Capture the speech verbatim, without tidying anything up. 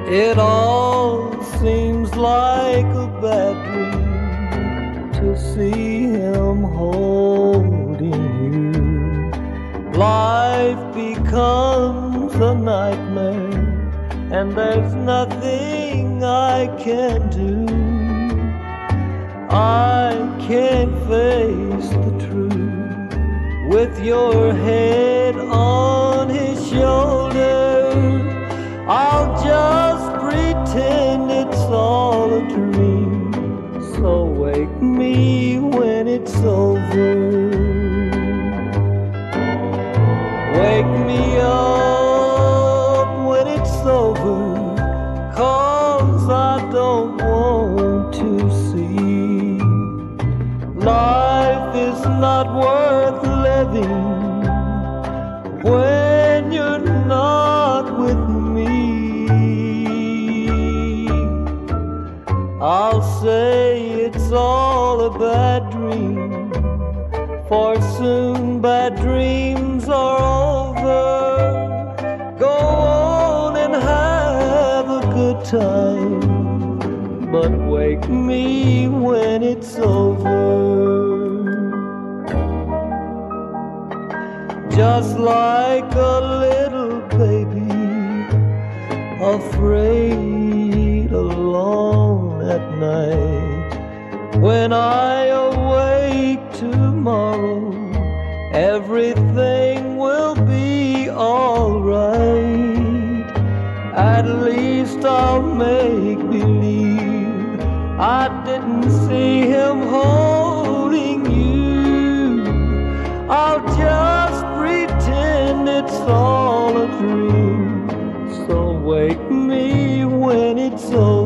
It all seems like a bad dream to see him holding you. Life becomes a nightmare, and there's nothing I can do. I can't face the truth with your head on his shoulder. I'll just pretend it's all a dream, so wake me when it's over. Wake me up when it's over, 'cause I don't want to see. Life is not worth living when you're not with me. I'll say it's all a bad dream, for soon bad dreams are over. Go on and have a good time, but wake me when it's over. Just like a little baby, afraid alone at night. When I awake tomorrow, everything will be alright. At least I'll make believe I didn't see him holding you. I'll just pretend it's all a dream, so wake me when it's over.